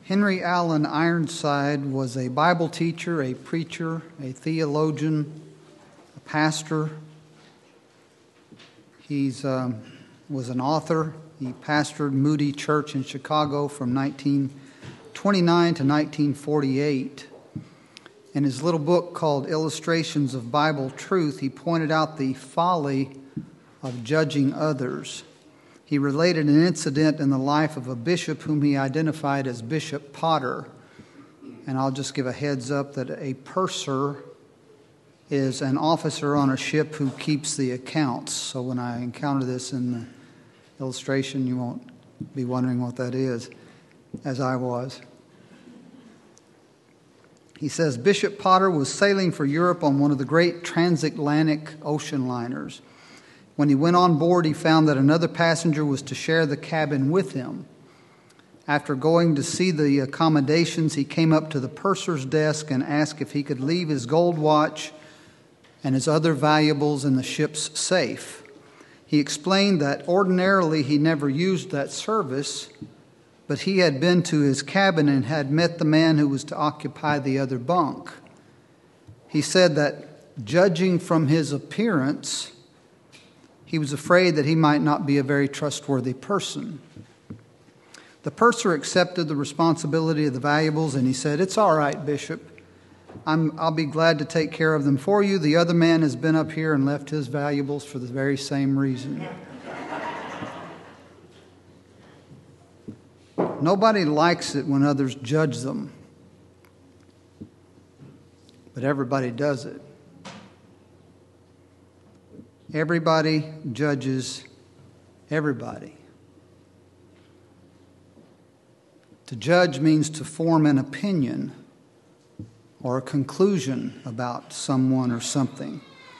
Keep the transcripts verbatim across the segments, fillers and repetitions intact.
Henry Allen Ironside was a Bible teacher, a preacher, a theologian, a pastor. He um, was an author. He pastored Moody Church in Chicago from nineteen twenty-nine to nineteen forty-eight. In his little book called Illustrations of Bible Truth, he pointed out the folly of judging others. He related an incident in the life of a bishop whom he identified as Bishop Potter. And I'll just give a heads up that a purser is an officer on a ship who keeps the accounts. So when I encounter this in the illustration, you won't be wondering what that is, as I was. He says, Bishop Potter was sailing for Europe on one of the great transatlantic ocean liners. When he went on board, he found that another passenger was to share the cabin with him. After going to see the accommodations, he came up to the purser's desk and asked if he could leave his gold watch and his other valuables in the ship's safe. He explained that ordinarily he never used that service, but he had been to his cabin and had met the man who was to occupy the other bunk. He said that judging from his appearance, he was afraid that he might not be a very trustworthy person. The purser accepted the responsibility of the valuables, and he said, "It's all right, Bishop. I'm, I'll be glad to take care of them for you. The other man has been up here and left his valuables for the very same reason." Nobody likes it when others judge them, but everybody does it. Everybody judges everybody. To judge means to form an opinion or a conclusion about someone or something.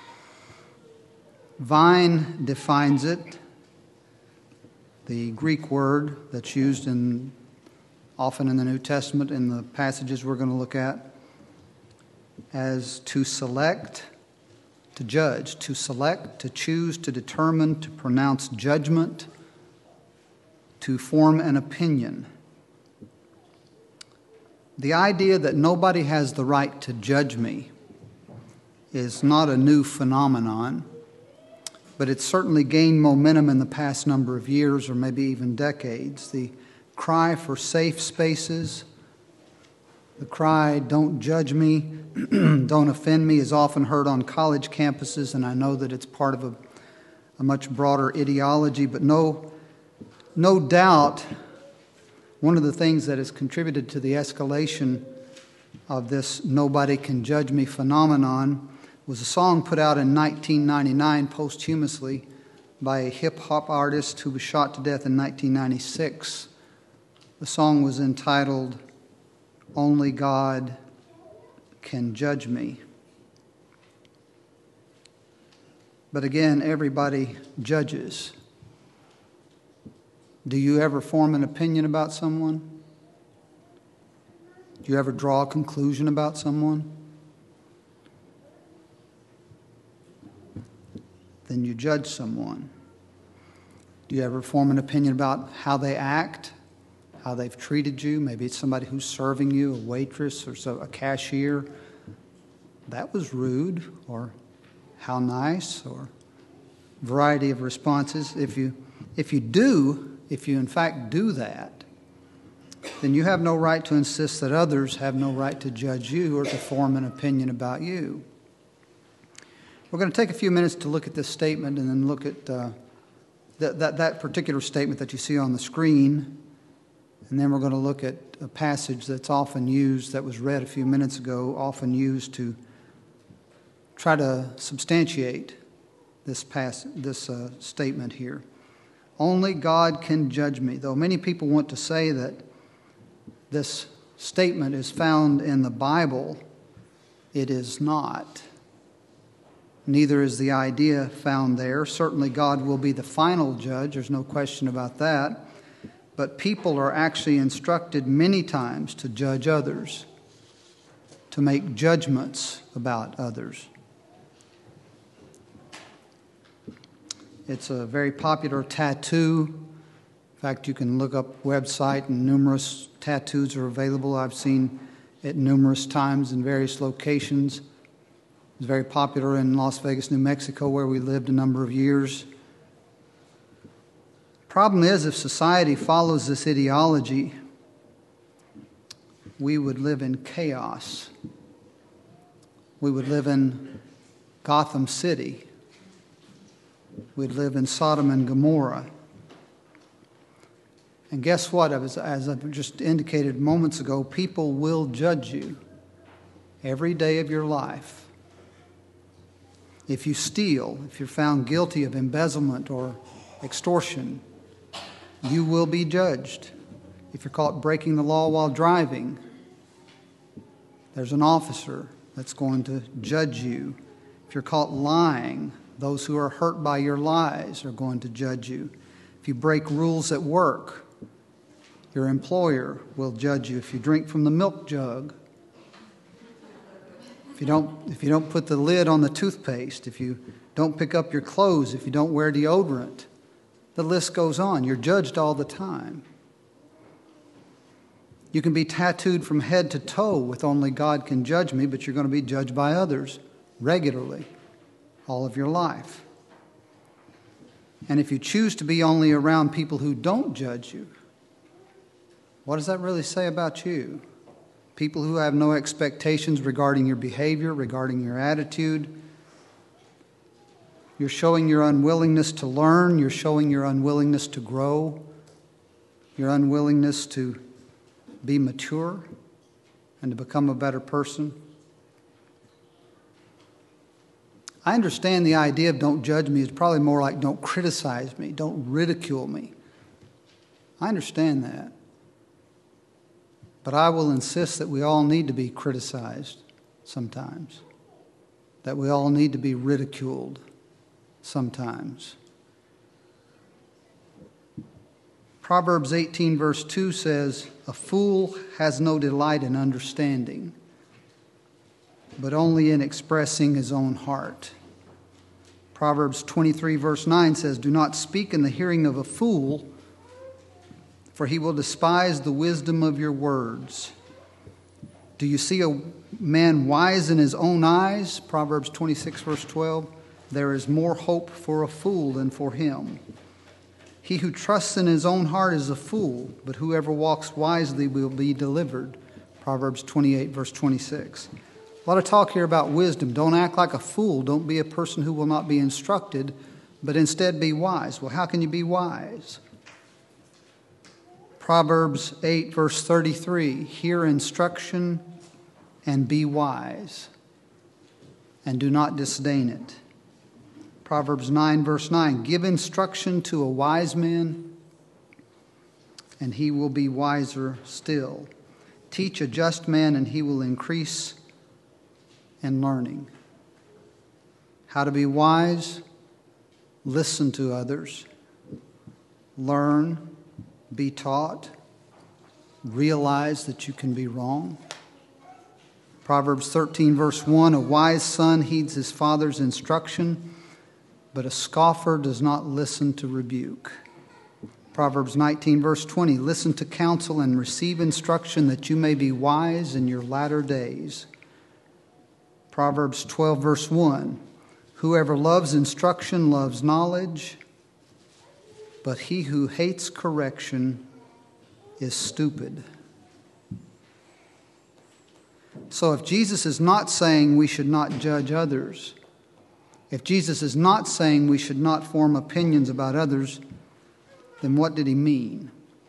Vine defines it, the Greek word that's used in often in the New Testament in the passages we're going to look at, as to select, to judge, to select, to choose, to determine, to pronounce judgment, to form an opinion. The idea that nobody has the right to judge me is not a new phenomenon, but it's certainly gained momentum in the past number of years or maybe even decades. The cry for safe spaces, the cry, "Don't judge me, don't offend me," is often heard on college campuses, and I know that it's part of a, a much broader ideology, but no, no doubt one of the things that has contributed to the escalation of this "nobody can judge me" phenomenon was a song put out in nineteen ninety-nine posthumously by a hip-hop artist who was shot to death in nineteen ninety-six. The song was entitled, "Only God Can Judge Me." But again, everybody judges. Do you ever form an opinion about someone? Do you ever draw a conclusion about someone? Then you judge someone. Do you ever form an opinion about how they act, how they've treated you? Maybe it's somebody who's serving you, a waitress or so, a cashier. That was rude, or how nice, or a variety of responses. If you, if you do, if you in fact do that, then you have no right to insist that others have no right to judge you or to form an opinion about you. We're going to take a few minutes to look at this statement and then look at uh, that, that, that particular statement that you see on the screen. And then we're going to look at a passage that's often used, that was read a few minutes ago, often used to try to substantiate this, pass, this uh, statement here. Only God can judge me. Though many people want to say that this statement is found in the Bible, it is not. Neither is the idea found there. Certainly God will be the final judge. There's no question about that. But people are actually instructed many times to judge others, to make judgments about others. It's a very popular tattoo fact, you can look up website and numerous tattoos are available. I've seen it numerous times in various locations. It was very popular in Las Vegas, New Mexico, where we lived a number of years. Problem is, if society follows this ideology, we would live in chaos. We would live in Gotham City. We'd live in Sodom and Gomorrah. And guess what? As, as I just indicated moments ago, people will judge you every day of your life. If you steal, if you're found guilty of embezzlement or extortion, you will be judged. If you're caught breaking the law while driving, there's an officer that's going to judge you. If you're caught lying, those who are hurt by your lies are going to judge you. If you break rules at work, your employer will judge you. If you drink from the milk jug, if you don't, if you don't put the lid on the toothpaste, if you don't pick up your clothes, if you don't wear deodorant, the list goes on. You're judged all the time. You can be tattooed from head to toe with only God can judge me, but you're going to be judged by others regularly all of your life. And if you choose to be only around people who don't judge you, what does that really say about you? People who have no expectations regarding your behavior, regarding your attitude. You're showing your unwillingness to learn. You're showing your unwillingness to grow. Your unwillingness to be mature and to become a better person. I understand the idea of don't judge me is probably more like don't criticize me, don't ridicule me. I understand that. But I will insist that we all need to be criticized sometimes, that we all need to be ridiculed sometimes. Proverbs eighteen verse two says, "A fool has no delight in understanding, but only in expressing his own heart." Proverbs twenty-three verse nine says, "Do not speak in the hearing of a fool, for he will despise the wisdom of your words." Do you see a man wise in his own eyes? Proverbs twenty-six verse twelve, "There is more hope for a fool than for him. He who trusts in his own heart is a fool, but whoever walks wisely will be delivered." Proverbs twenty-eight verse twenty-six. A lot of talk here about wisdom. Don't act like a fool. Don't be a person who will not be instructed, but instead be wise. Well, how can you be wise? Proverbs eight verse thirty-three, "Hear instruction and be wise, and do not disdain it." Proverbs nine verse nine, "Give instruction to a wise man, and he will be wiser still. Teach a just man, and he will increase in learning." How to be wise? Listen to others. Learn. Be taught. Realize that you can be wrong. Proverbs thirteen verse one, "A wise son heeds his father's instruction, but a scoffer does not listen to rebuke." Proverbs nineteen verse twenty, "Listen to counsel and receive instruction that you may be wise in your latter days." Proverbs twelve verse one, "Whoever loves instruction loves knowledge, but he who hates correction is stupid." So if Jesus is not saying we should not judge others, if Jesus is not saying we should not form opinions about others, then what did he mean?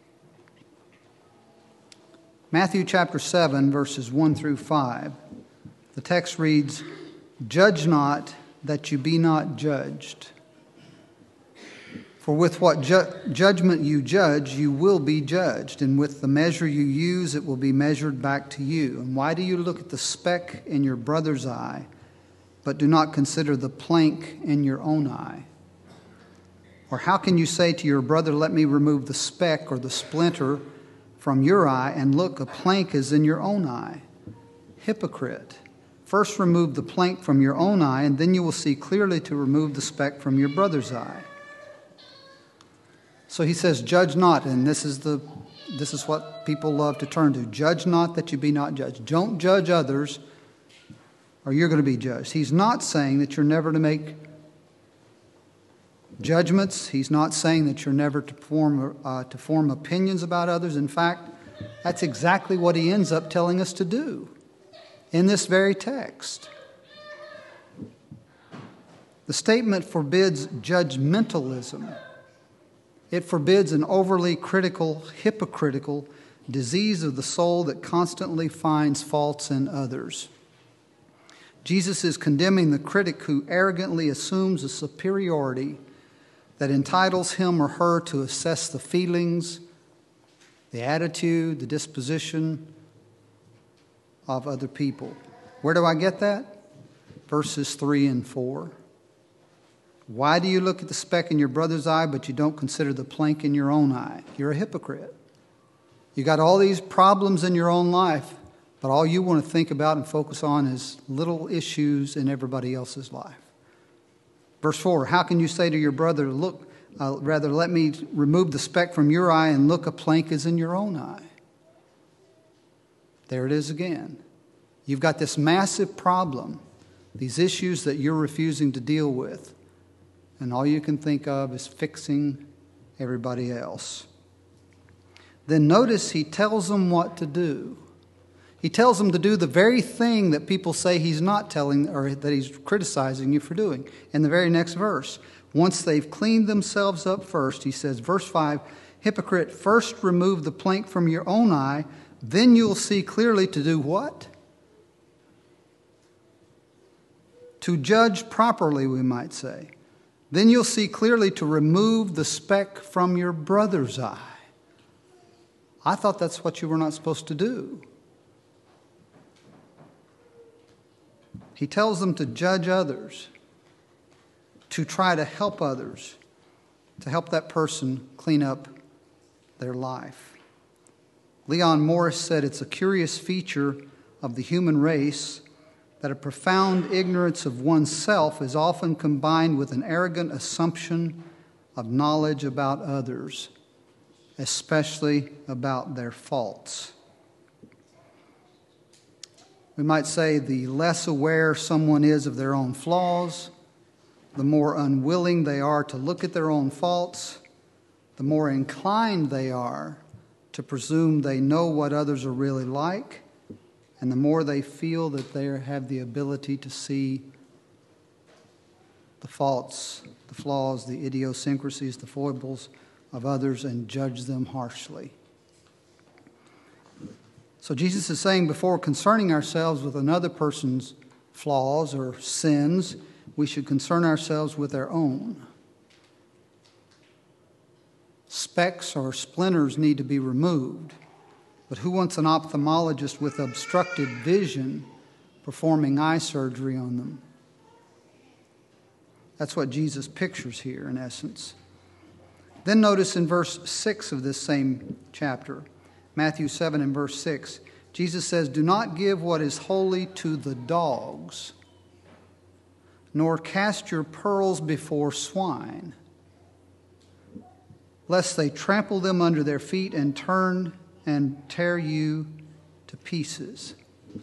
Matthew chapter seven, verses one through five, the text reads, "Judge not that you be not judged. For with what ju- judgment you judge, you will be judged, and with the measure you use, it will be measured back to you. And why do you look at the speck in your brother's eye, but do not consider the plank in your own eye? Or how can you say to your brother, 'Let me remove the speck or the splinter from your eye,' and look, a plank is in your own eye? Hypocrite! First remove the plank from your own eye, and then you will see clearly to remove the speck from your brother's eye." So he says, judge not, and this is the this is what people love to turn to. Judge not that you be not judged. Don't judge others, or you're going to be judged. He's not saying that you're never to make judgments. He's not saying that you're never to form uh, to form opinions about others. In fact, that's exactly what he ends up telling us to do in this very text. The statement forbids judgmentalism. It forbids an overly critical, hypocritical disease of the soul that constantly finds faults in others. Jesus is condemning the critic who arrogantly assumes a superiority that entitles him or her to assess the feelings, the attitude, the disposition of other people. Where do I get that? Verses three and four. Why do you look at the speck in your brother's eye, but you don't consider the plank in your own eye? You're a hypocrite. You got all these problems in your own life, but all you want to think about and focus on is little issues in everybody else's life. Verse four, how can you say to your brother, look, uh, rather let me remove the speck from your eye and look, a plank is in your own eye? There it is again. You've got this massive problem, these issues that you're refusing to deal with. And all you can think of is fixing everybody else. Then notice he tells them what to do. He tells them to do the very thing that people say he's not telling, or that he's criticizing you for doing. In the very next verse, once they've cleaned themselves up first, he says, verse five, hypocrite, first remove the plank from your own eye, then you'll see clearly to do what? To judge properly, we might say. Then you'll see clearly to remove the speck from your brother's eye. I thought that's what you were not supposed to do. He tells them to judge others, to try to help others, to help that person clean up their life. Leon Morris said it's a curious feature of the human race that a profound ignorance of oneself is often combined with an arrogant assumption of knowledge about others, especially about their faults. We might say the less aware someone is of their own flaws, the more unwilling they are to look at their own faults, the more inclined they are to presume they know what others are really like, and the more they feel that they have the ability to see the faults, the flaws, the idiosyncrasies, the foibles of others and judge them harshly. So Jesus is saying before concerning ourselves with another person's flaws or sins, we should concern ourselves with our own. Specks or splinters need to be removed. But who wants an ophthalmologist with obstructed vision performing eye surgery on them? That's what Jesus pictures here, in essence. Then notice in verse six of this same chapter, Matthew seven and verse six, Jesus says, do not give what is holy to the dogs, nor cast your pearls before swine, lest they trample them under their feet and turn and tear you to pieces.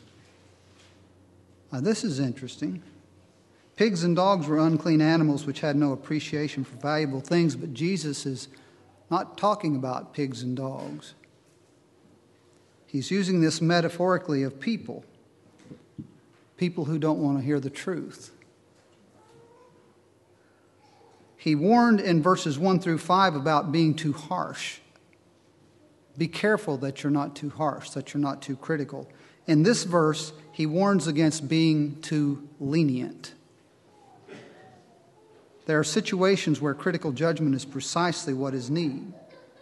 Now, this is interesting. Pigs and dogs were unclean animals which had no appreciation for valuable things, but Jesus is not talking about pigs and dogs. He's using this metaphorically of people, people who don't want to hear the truth. He warned in verses one through five about being too harsh. Be careful that you're not too harsh, that you're not too critical. In this verse, he warns against being too lenient. There are situations where critical judgment is precisely what is needed.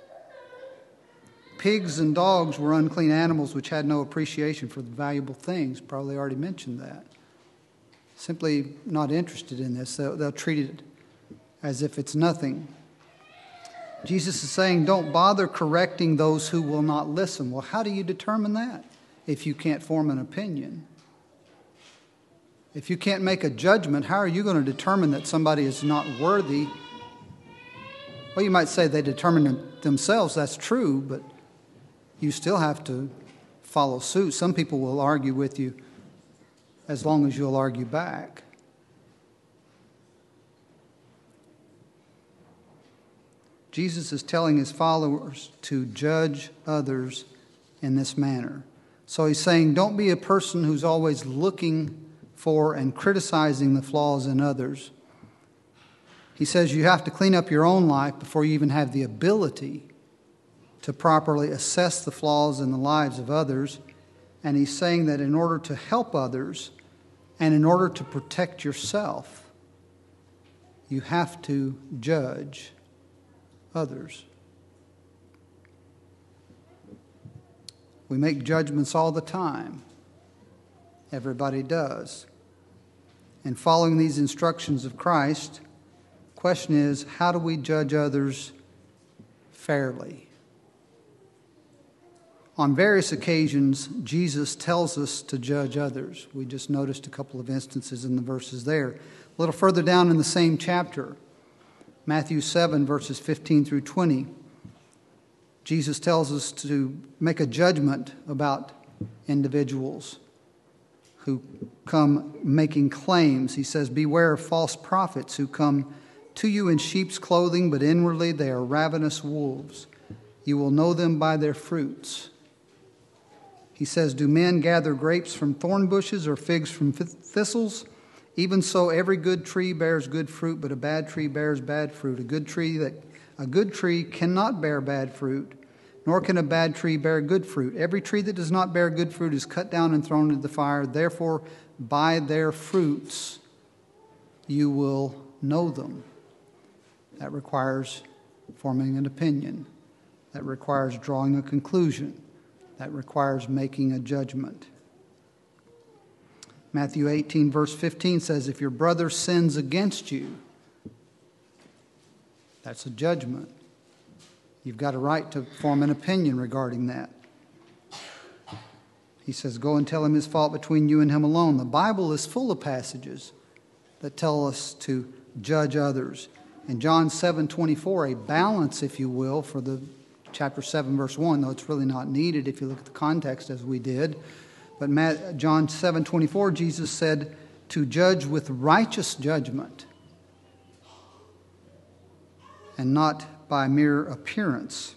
Pigs and dogs were unclean animals which had no appreciation for the valuable things. Probably already mentioned that. Simply not interested in this. They'll, they'll treat it as if it's nothing. Jesus is saying, don't bother correcting those who will not listen. Well, how do you determine that if you can't form an opinion? If you can't make a judgment, how are you going to determine that somebody is not worthy? Well, Well, you might say they determine them themselves. That's true, but you still have to follow suit. Some people will argue with you as long as you'll argue back. Jesus is telling his followers to judge others in this manner. So he's saying, don't be a person who's always looking for and criticizing the flaws in others. He says you have to clean up your own life before you even have the ability to properly assess the flaws in the lives of others. And he's saying that in order to help others and in order to protect yourself, you have to judge others. We make judgments all the time. Everybody does. And following these instructions of Christ, the question is, how do we judge others fairly? On various occasions, Jesus tells us to judge others. We just noticed a couple of instances in the verses there. A little further down in the same chapter, Matthew seven, verses fifteen through twenty, Jesus tells us to make a judgment about individuals who come making claims. He says, beware of false prophets who come to you in sheep's clothing, but inwardly they are ravenous wolves. You will know them by their fruits. He says, do men gather grapes from thorn bushes or figs from thistles? Even so, every good tree bears good fruit, but a bad tree bears bad fruit. A good tree that a good tree cannot bear bad fruit, nor can a bad tree bear good fruit. Every tree that does not bear good fruit is cut down and thrown into the fire. Therefore, by their fruits you will know them. That requires forming an opinion. That requires drawing a conclusion. That requires making a judgment. Matthew eighteen, verse fifteen says, if your brother sins against you, that's a judgment. You've got a right to form an opinion regarding that. He says, go and tell him his fault between you and him alone. The Bible is full of passages that tell us to judge others. In John seven twenty-four, a balance, if you will, for the chapter seven, verse one, though it's really not needed if you look at the context as we did. But John seven twenty-four, Jesus said to judge with righteous judgment and not by mere appearance.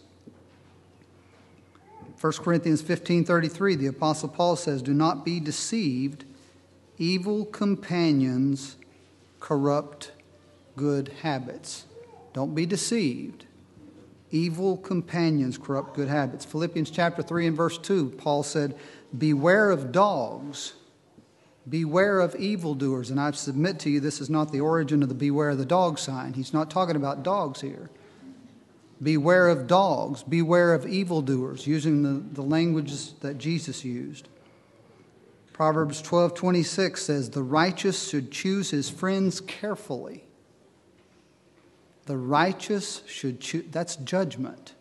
First Corinthians fifteen thirty-three, the Apostle Paul says, do not be deceived. Evil companions corrupt good habits. Don't be deceived. Evil companions corrupt good habits. Philippians chapter three and verse two, Paul said, beware of dogs. Beware of evildoers. And I submit to you, this is not the origin of the beware of the dog sign. He's not talking about dogs here. Beware of dogs. Beware of evildoers, using the, the language that Jesus used. Proverbs twelve twenty-six says, the righteous should choose his friends carefully. The righteous should choose, that's judgment.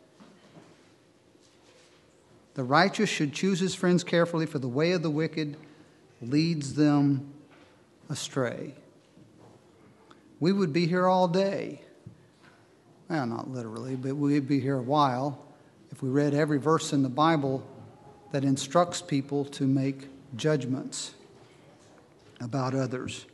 The righteous should choose his friends carefully, for the way of the wicked leads them astray. We would be here all day. Well, not literally, but we'd be here a while if we read every verse in the Bible that instructs people to make judgments about others.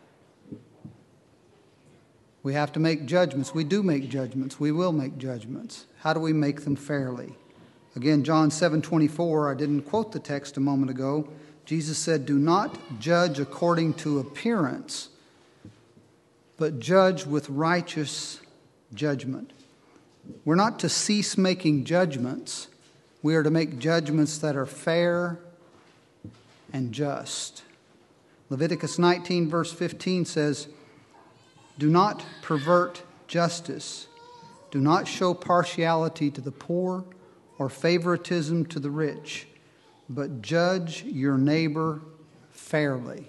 We have to make judgments. We do make judgments. We will make judgments. How do we make them fairly? Again, John seven twenty-four, I didn't quote the text a moment ago. Jesus said, do not judge according to appearance, but judge with righteous judgment. We're not to cease making judgments. We are to make judgments that are fair and just. Leviticus nineteen, verse fifteen says, do not pervert justice. Do not show partiality to the poor or favoritism to the rich, but judge your neighbor fairly.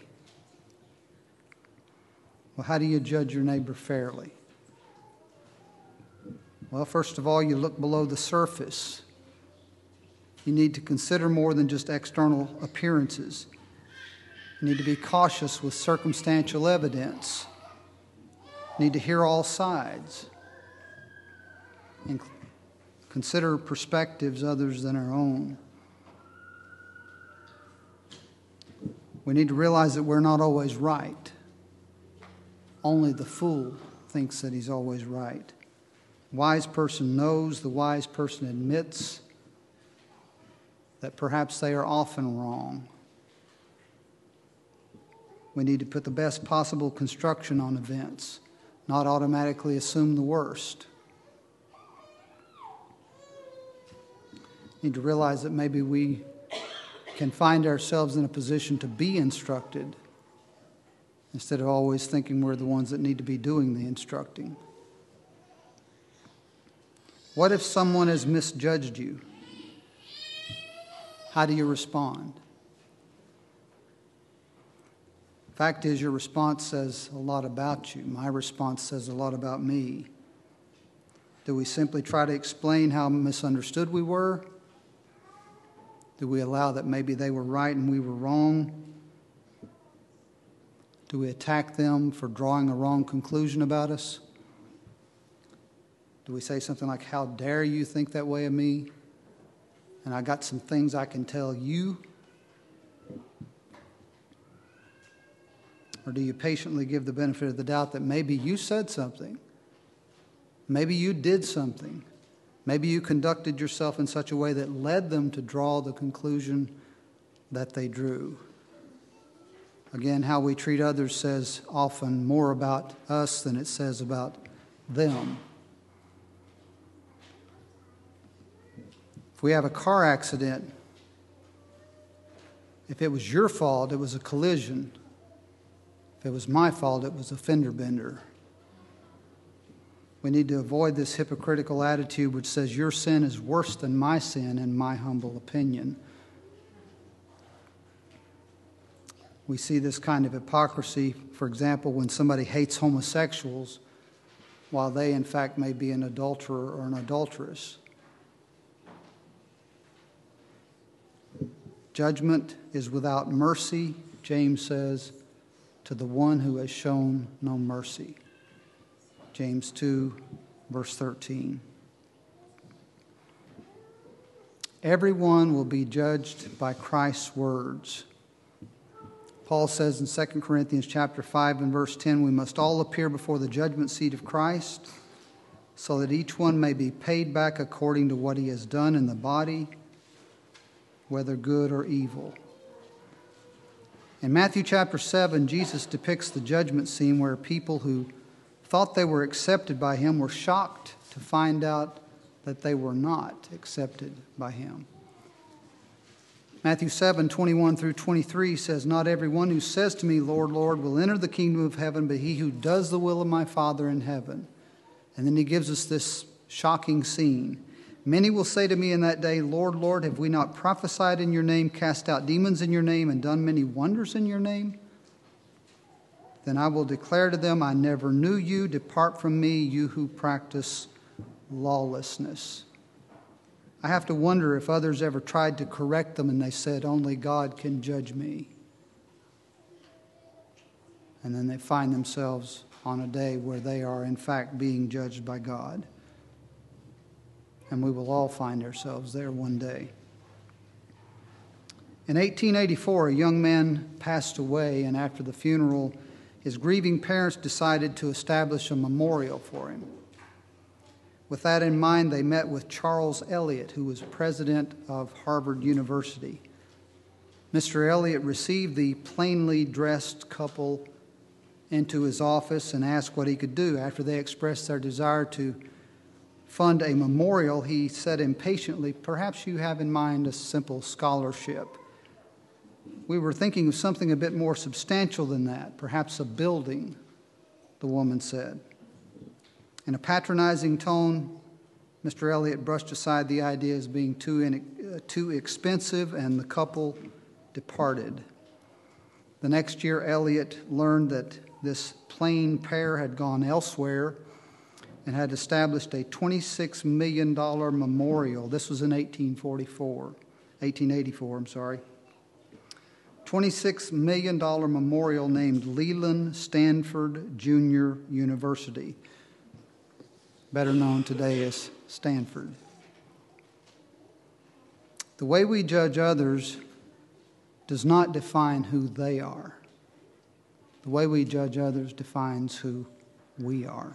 Well, how do you judge your neighbor fairly? Well, first of all, you look below the surface. You need to consider more than just external appearances. You need to be cautious with circumstantial evidence. You need to hear all sides. and consider perspectives others than our own. We need to realize that we're not always right. Only the fool thinks that he's always right. The wise person knows, the wise person admits that perhaps they are often wrong. We need to put the best possible construction on events, not automatically assume the worst. We need to realize that maybe we can find ourselves in a position to be instructed instead of always thinking we're the ones that need to be doing the instructing. What if someone has misjudged you? How do you respond? Fact is, your response says a lot about you. My response says a lot about me. Do we simply try to explain how misunderstood we were? Do we allow that maybe they were right and we were wrong? Do we attack them for drawing a wrong conclusion about us? Do we say something like, how dare you think that way of me? And I got some things I can tell you? Or do you patiently give the benefit of the doubt that maybe you said something? Maybe you did something. Maybe you conducted yourself in such a way that led them to draw the conclusion that they drew. Again, how we treat others says often more about us than it says about them. If we have a car accident, if it was your fault, it was a collision. If it was my fault, it was a fender bender. We need to avoid this hypocritical attitude which says your sin is worse than my sin, in my humble opinion. We see this kind of hypocrisy, for example, when somebody hates homosexuals while they, in fact, may be an adulterer or an adulteress. Judgment is without mercy, James says, to the one who has shown no mercy. James two, verse thirteen. Everyone will be judged by Christ's words. Paul says in Second Corinthians chapter five and verse ten, we must all appear before the judgment seat of Christ, so that each one may be paid back according to what he has done in the body, whether good or evil. In Matthew chapter seven, Jesus depicts the judgment scene where people who thought they were accepted by him were shocked to find out that they were not accepted by him. Matthew seven, twenty-one through twenty-three says, not everyone who says to me, Lord, Lord, will enter the kingdom of heaven, but he who does the will of my Father in heaven. And then he gives us this shocking scene. Many will say to me in that day, Lord, Lord, have we not prophesied in your name, cast out demons in your name, and done many wonders in your name? Then I will declare to them, I never knew you. Depart from me, you who practice lawlessness. I have to wonder if others ever tried to correct them and they said, only God can judge me. And then they find themselves on a day where they are in fact being judged by God. And we will all find ourselves there one day. In eighteen eighty-four, a young man passed away, and after the funeral, his grieving parents decided to establish a memorial for him. With that in mind, they met with Charles Eliot, who was president of Harvard University. Mister Eliot received the plainly dressed couple into his office and asked what he could do. After they expressed their desire to fund a memorial, he said impatiently, perhaps you have in mind a simple scholarship. We were thinking of something a bit more substantial than that, perhaps a building, the woman said. In a patronizing tone, Mister Eliot brushed aside the idea as being too, in, uh, too expensive, and the couple departed. The next year, Eliot learned that this plain pair had gone elsewhere and had established a twenty-six million dollars memorial. This was in eighteen forty-four, eighteen eighty-four, I'm sorry. twenty-six million dollars memorial named Leland Stanford Junior University. better known today as Stanford. The way we judge others does not define who they are. The way we judge others defines who we are.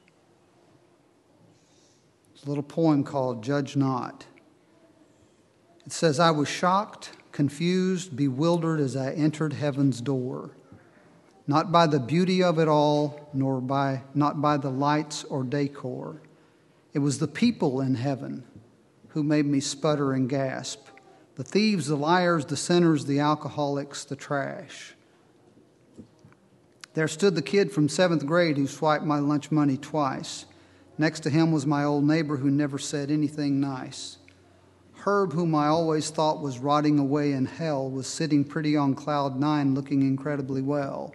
There's a little poem called Judge Not. It says, I was shocked, confused, bewildered as I entered heaven's door, not by the beauty of it all, nor by not by the lights or decor. It was the people in heaven who made me sputter and gasp. The thieves, the liars, the sinners, the alcoholics, the trash. There stood the kid from seventh grade who swiped my lunch money twice. Next to him was my old neighbor who never said anything nice. Herb, whom I always thought was rotting away in hell, was sitting pretty on cloud nine looking incredibly well.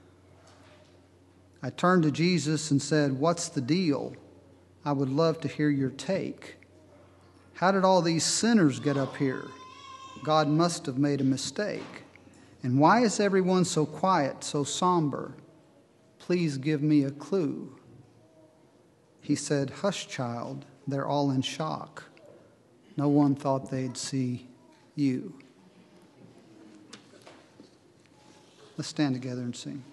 I turned to Jesus and said, what's the deal? I would love to hear your take. How did all these sinners get up here? God must have made a mistake. And why is everyone so quiet, so somber? Please give me a clue. He said, hush, child, they're all in shock. No one thought they'd see you. Let's stand together and sing.